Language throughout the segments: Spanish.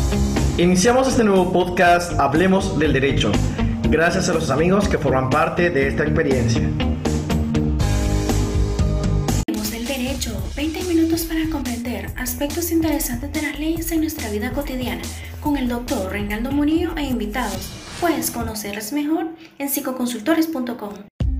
Iniciamos este nuevo podcast, Hablemos del Derecho, gracias a los amigos que forman parte de esta experiencia. Hablemos del Derecho, 20 minutos para comprender aspectos interesantes de las leyes en nuestra vida cotidiana, con el doctor Reinaldo Murillo e invitados. Puedes conocerles mejor en psicoconsultores.com.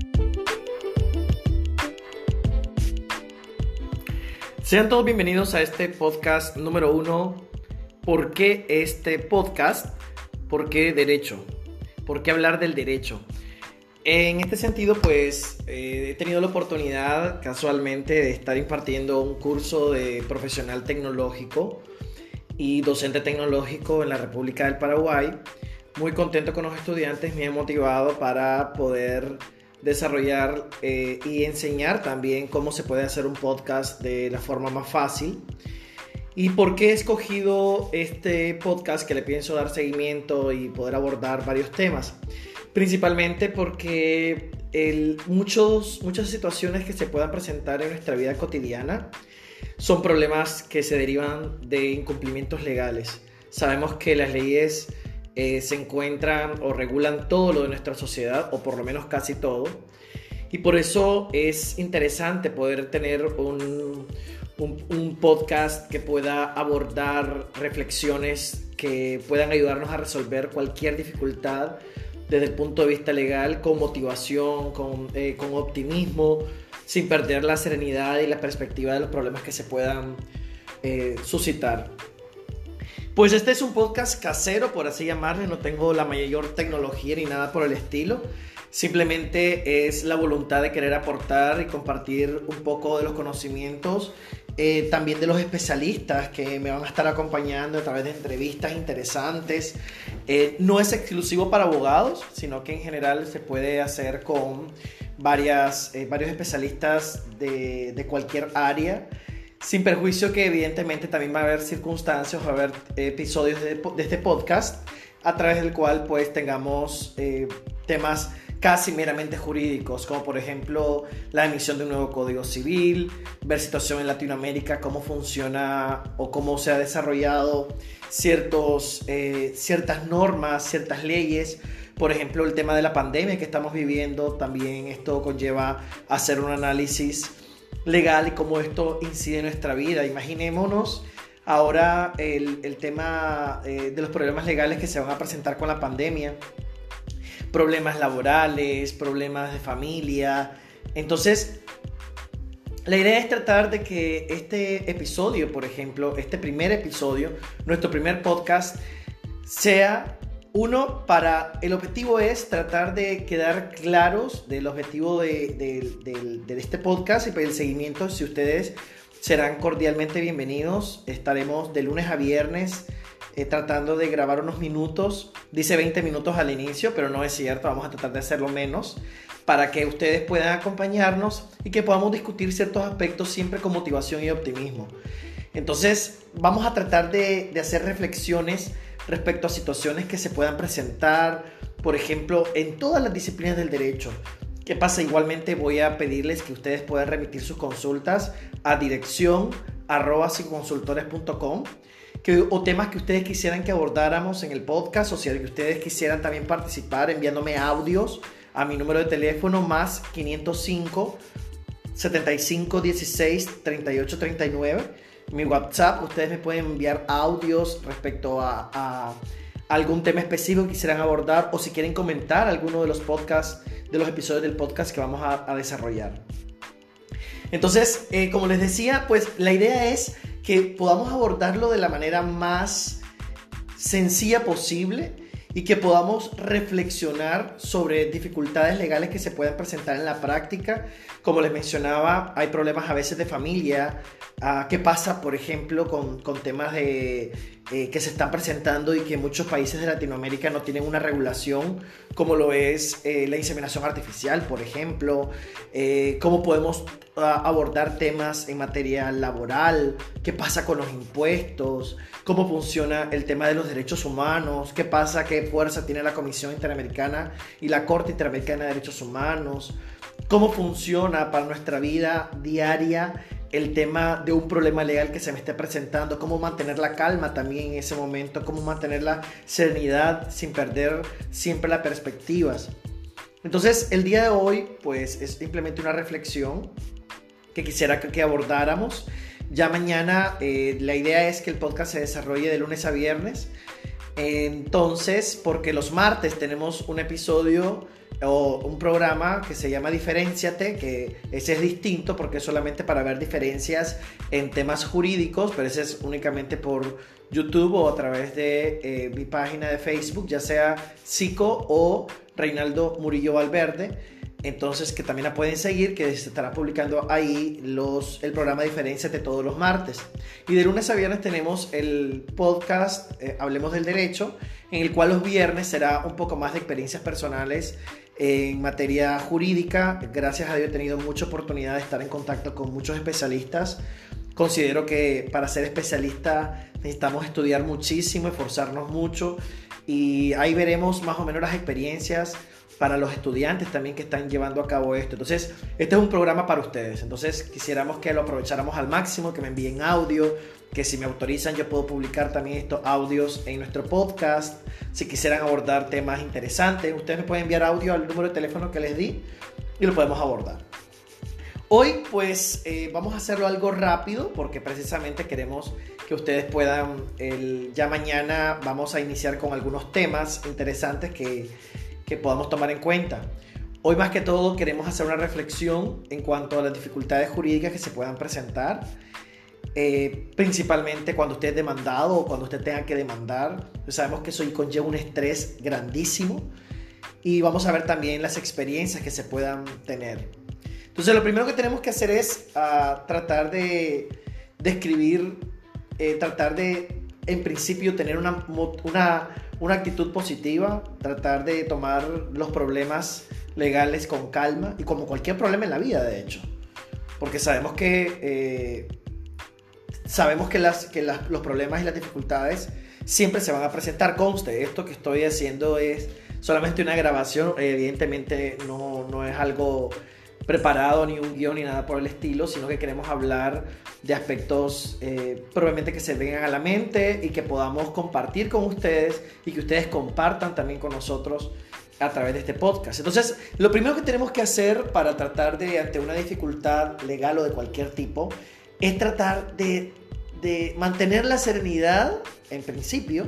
Sean todos bienvenidos a este podcast número 1. ¿Por qué este podcast? ¿Por qué derecho? ¿Por qué hablar del derecho? En este sentido, pues, he tenido la oportunidad casualmente de estar impartiendo un curso de profesional tecnológico y docente tecnológico en la República del Paraguay. Muy contento con los estudiantes, me he motivado para poder desarrollar y enseñar también cómo se puede hacer un podcast de la forma más fácil. ¿Y por qué he escogido este podcast que le pienso dar seguimiento y poder abordar varios temas? Principalmente porque muchas situaciones que se puedan presentar en nuestra vida cotidiana son problemas que se derivan de incumplimientos legales. Sabemos que las leyes se encuentran o regulan todo lo de nuestra sociedad, o por lo menos casi todo, y por eso es interesante poder tener un podcast que pueda abordar reflexiones que puedan ayudarnos a resolver cualquier dificultad desde el punto de vista legal, con motivación, con optimismo, sin perder la serenidad y la perspectiva de los problemas que se puedan suscitar. Pues este es un podcast casero, por así llamarle, no tengo la mayor tecnología ni nada por el estilo. Simplemente es la voluntad de querer aportar y compartir un poco de los conocimientos, también de los especialistas que me van a estar acompañando a través de entrevistas interesantes. No es exclusivo para abogados, sino que en general se puede hacer con varios especialistas de cualquier área, sin perjuicio que evidentemente también va a haber circunstancias, va a haber episodios de este podcast a través del cual pues tengamos temas casi meramente jurídicos, como por ejemplo la emisión de un nuevo Código Civil, ver situación en Latinoamérica, cómo funciona o cómo se ha desarrollado ciertas normas, ciertas leyes. Por ejemplo, el tema de la pandemia que estamos viviendo, también esto conlleva hacer un análisis legal y cómo esto incide en nuestra vida. Imaginémonos ahora el tema de los problemas legales que se van a presentar con la pandemia. Problemas laborales, problemas de familia. Entonces, la idea es tratar de que este episodio, por ejemplo, este primer episodio, nuestro primer podcast, sea el objetivo es tratar de quedar claros del objetivo de este podcast y para el seguimiento. Si ustedes serán cordialmente bienvenidos, estaremos de lunes a viernes tratando de grabar unos minutos. Dice 20 minutos al inicio, pero no es cierto, vamos a tratar de hacerlo menos para que ustedes puedan acompañarnos y que podamos discutir ciertos aspectos siempre con motivación y optimismo. Entonces vamos a tratar de hacer reflexiones respecto a situaciones que se puedan presentar, por ejemplo, en todas las disciplinas del derecho. ¿Qué pasa? Igualmente voy a pedirles que ustedes puedan remitir sus consultas a dirección@psicoconsultores.com, o temas que ustedes quisieran que abordáramos en el podcast, o si que ustedes quisieran también participar enviándome audios a mi número de teléfono más 505 75 16 38 39. Mi WhatsApp, ustedes me pueden enviar audios respecto a algún tema específico que quisieran abordar, o si quieren comentar alguno de los podcasts, de los episodios del podcast que vamos a desarrollar. Entonces, como les decía, pues la idea es que podamos abordarlo de la manera más sencilla posible y que podamos reflexionar sobre dificultades legales que se puedan presentar en la práctica. Como les mencionaba, hay problemas a veces de familia. ¿Qué pasa, por ejemplo, con temas que se están presentando y que muchos países de Latinoamérica no tienen una regulación, como lo es la inseminación artificial, por ejemplo? ¿Cómo podemos abordar temas en materia laboral? ¿Qué pasa con los impuestos? ¿Cómo funciona el tema de los derechos humanos? ¿Qué pasa? ¿Qué fuerza tiene la Comisión Interamericana y la Corte Interamericana de Derechos Humanos? ¿Cómo funciona para nuestra vida diaria el tema de un problema legal que se me esté presentando, cómo mantener la calma también en ese momento, cómo mantener la serenidad sin perder siempre las perspectivas. Entonces, el día de hoy, pues, es simplemente una reflexión que quisiera que abordáramos. Ya mañana, la idea es que el podcast se desarrolle de lunes a viernes. Entonces, porque los martes tenemos un episodio o un programa que se llama Diferénciate, que ese es distinto porque es solamente para ver diferencias en temas jurídicos, pero ese es únicamente por YouTube o a través de mi página de Facebook, ya sea Psico o Reinaldo Murillo Valverde. Entonces, que también la pueden seguir, que se estará publicando ahí el programa Diferénciate todos los martes. Y de lunes a viernes tenemos el podcast Hablemos del Derecho, en el cual los viernes será un poco más de experiencias personales en materia jurídica. Gracias a Dios he tenido mucha oportunidad de estar en contacto con muchos especialistas. Considero que para ser especialista necesitamos estudiar muchísimo, esforzarnos mucho, y ahí veremos más o menos las experiencias para los estudiantes también que están llevando a cabo esto. Entonces, este es un programa para ustedes. Entonces, quisiéramos que lo aprovecháramos al máximo, que me envíen audio, que si me autorizan yo puedo publicar también estos audios en nuestro podcast. Si quisieran abordar temas interesantes, ustedes me pueden enviar audio al número de teléfono que les di y lo podemos abordar. Hoy, pues, vamos a hacerlo algo rápido porque precisamente queremos que ustedes puedan, ya mañana vamos a iniciar con algunos temas interesantes que podamos tomar en cuenta. Hoy más que todo queremos hacer una reflexión en cuanto a las dificultades jurídicas que se puedan presentar, principalmente cuando usted es demandado o cuando usted tenga que demandar. Sabemos que eso conlleva un estrés grandísimo, y vamos a ver también las experiencias que se puedan tener. Entonces, lo primero que tenemos que hacer es tratar de escribir, tratar de, en principio, tener una actitud positiva, tratar de tomar los problemas legales con calma, y como cualquier problema en la vida, de hecho, porque sabemos que los problemas y las dificultades siempre se van a presentar. Conste, esto que estoy haciendo es solamente una grabación, evidentemente no es algo preparado, ni un guión, ni nada por el estilo, sino que queremos hablar de aspectos probablemente que se vengan a la mente y que podamos compartir con ustedes, y que ustedes compartan también con nosotros a través de este podcast. Entonces, lo primero que tenemos que hacer para tratar de, ante una dificultad legal o de cualquier tipo, es tratar de mantener la serenidad en principio,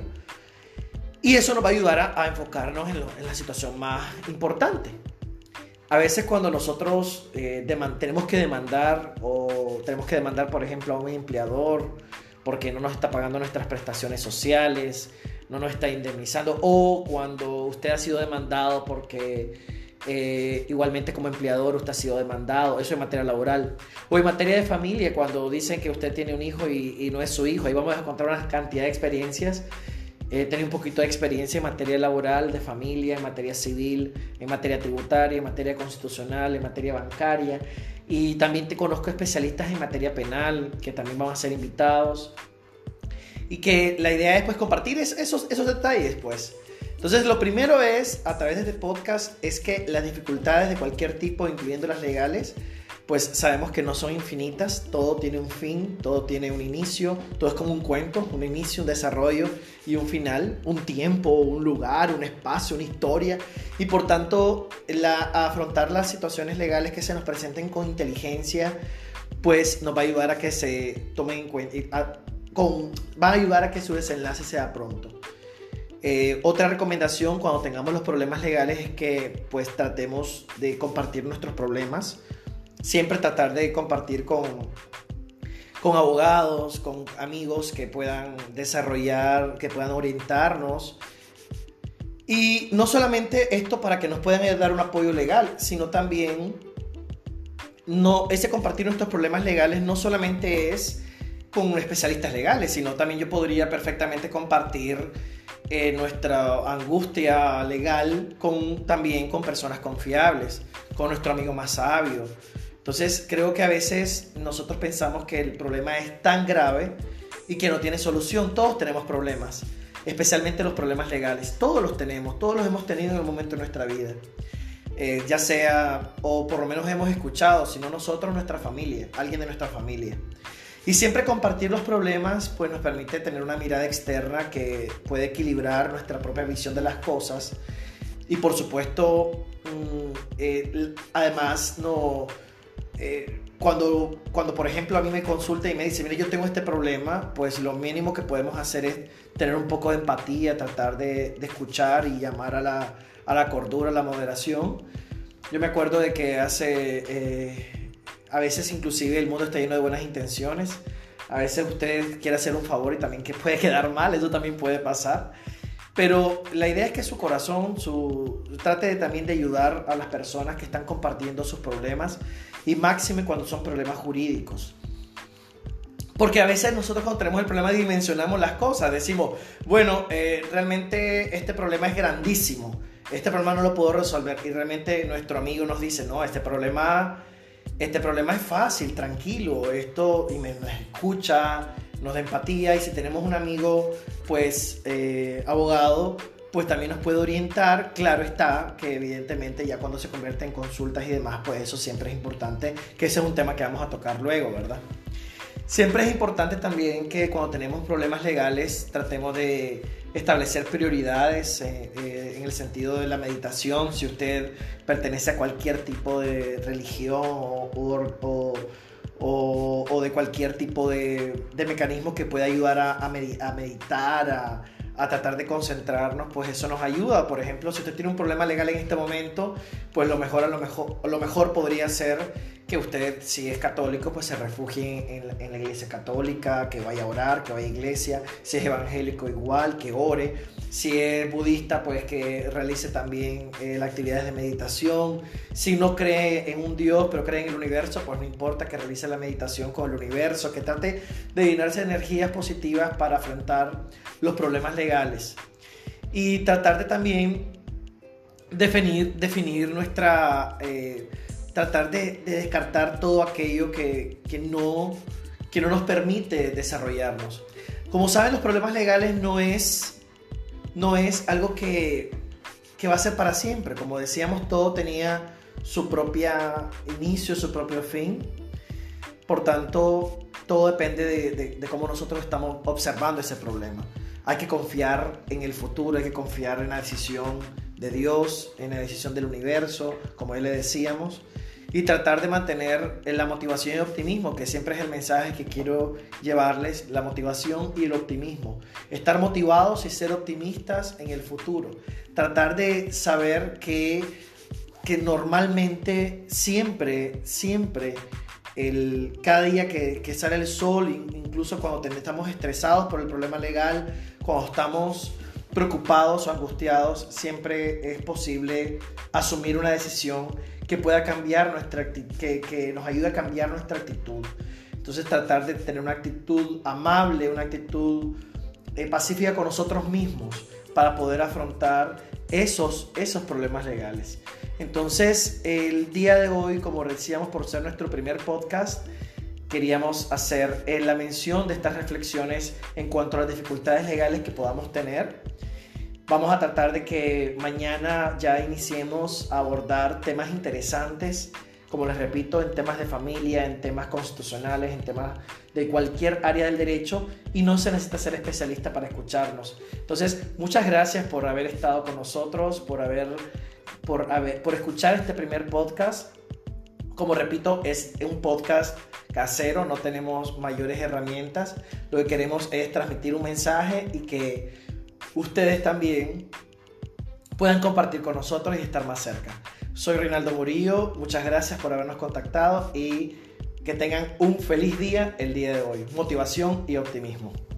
y eso nos va a ayudar a enfocarnos en la situación más importante. A veces cuando nosotros tenemos que demandar, por ejemplo, a un empleador porque no nos está pagando nuestras prestaciones sociales, no nos está indemnizando, o cuando usted ha sido demandado porque igualmente como empleador usted ha sido demandado, eso en materia laboral, o en materia de familia, cuando dicen que usted tiene un hijo y no es su hijo. Ahí vamos a encontrar una cantidad de experiencias. He tenido un poquito de experiencia en materia laboral, de familia, en materia civil, en materia tributaria, en materia constitucional, en materia bancaria, y también te conozco especialistas en materia penal que también van a ser invitados, y que la idea es, pues, compartir esos detalles, pues. Entonces, lo primero es, a través de este podcast, es que las dificultades de cualquier tipo, incluyendo las legales, pues sabemos que no son infinitas. Todo tiene un fin, todo tiene un inicio, todo es como un cuento, un inicio, un desarrollo y un final, un tiempo, un lugar, un espacio, una historia, y por tanto afrontar las situaciones legales que se nos presenten con inteligencia, pues nos va a ayudar a que se tomen en cuenta, va a ayudar a que su desenlace sea pronto. Otra recomendación cuando tengamos los problemas legales es que, pues, tratemos de compartir nuestros problemas. Siempre tratar de compartir con abogados, con amigos que puedan desarrollar, que puedan orientarnos. Y no solamente esto para que nos puedan dar un apoyo legal, sino también ese compartir nuestros problemas legales no solamente es con especialistas legales, sino también yo podría perfectamente compartir nuestra angustia legal también con personas confiables, con nuestro amigo más sabio. Entonces, creo que a veces nosotros pensamos que el problema es tan grave y que no tiene solución. Todos tenemos problemas, especialmente los problemas legales. Todos los tenemos, todos los hemos tenido en algún momento de nuestra vida. ya sea, o por lo menos hemos escuchado, si no nosotros, nuestra familia, alguien de nuestra familia. Y siempre compartir los problemas pues nos permite tener una mirada externa que puede equilibrar nuestra propia visión de las cosas. Y por supuesto, además, cuando por ejemplo a mí me consulta y me dice, mire, yo tengo este problema, pues lo mínimo que podemos hacer es tener un poco de empatía, tratar de escuchar y llamar a la cordura, a la moderación. Yo me acuerdo de que a veces inclusive el mundo está lleno de buenas intenciones. A veces usted quiere hacer un favor y también que puede quedar mal, eso también puede pasar. Pero la idea es que su corazón trate también de ayudar a las personas que están compartiendo sus problemas, y máxime cuando son problemas jurídicos. Porque a veces nosotros cuando tenemos el problema dimensionamos las cosas, decimos, bueno, realmente este problema es grandísimo, este problema no lo puedo resolver, y realmente nuestro amigo nos dice, no, este problema es fácil, tranquilo, y nos escucha, nos da empatía, y si tenemos un amigo pues abogado, pues también nos puede orientar. Claro está que evidentemente ya cuando se convierte en consultas y demás, pues eso siempre es importante, que ese es un tema que vamos a tocar luego, ¿verdad? Siempre es importante también que cuando tenemos problemas legales tratemos de establecer prioridades en el sentido de la meditación. Si usted pertenece a cualquier tipo de religión o de cualquier tipo de mecanismo que pueda ayudar a meditar, a tratar de concentrarnos, pues eso nos ayuda. Por ejemplo, si usted tiene un problema legal en este momento, pues lo mejor podría ser que usted, si es católico, pues se refugie en la iglesia católica, que vaya a orar, que vaya a iglesia. Si es evangélico, igual, que ore. Si es budista, pues que realice también las actividades de meditación. Si no cree en un Dios, pero cree en el universo, pues no importa, que realice la meditación con el universo, que trate de llenarse de energías positivas para afrontar los problemas legales. Y tratar de también definir nuestra... tratar de descartar todo aquello que no nos permite desarrollarnos. Como saben, los problemas legales no es algo que va a ser para siempre. Como decíamos, todo tenía su propio inicio, su propio fin. Por tanto, todo depende de cómo nosotros estamos observando ese problema. Hay que confiar en el futuro, hay que confiar en la decisión de Dios, en la decisión del universo, como le decíamos, y tratar de mantener la motivación y el optimismo, que siempre es el mensaje que quiero llevarles, la motivación y el optimismo. Estar motivados y ser optimistas en el futuro. Tratar de saber que normalmente siempre cada día que sale el sol, incluso cuando estamos estresados por el problema legal, cuando estamos preocupados o angustiados, siempre es posible asumir una decisión que pueda cambiar que nos ayude a cambiar nuestra actitud. Entonces, tratar de tener una actitud amable, una actitud pacífica con nosotros mismos para poder afrontar esos problemas legales. Entonces, el día de hoy, como decíamos, por ser nuestro primer podcast, queríamos hacer la mención de estas reflexiones en cuanto a las dificultades legales que podamos tener. Vamos a tratar de que mañana ya iniciemos a abordar temas interesantes, como les repito, en temas de familia, en temas constitucionales, en temas de cualquier área del derecho, y no se necesita ser especialista para escucharnos. Entonces, muchas gracias por haber estado con nosotros, por escuchar este primer podcast. Como repito, es un podcast casero, no tenemos mayores herramientas. Lo que queremos es transmitir un mensaje y que ustedes también puedan compartir con nosotros y estar más cerca. Soy Reinaldo Murillo, muchas gracias por habernos contactado y que tengan un feliz día el día de hoy. Motivación y optimismo.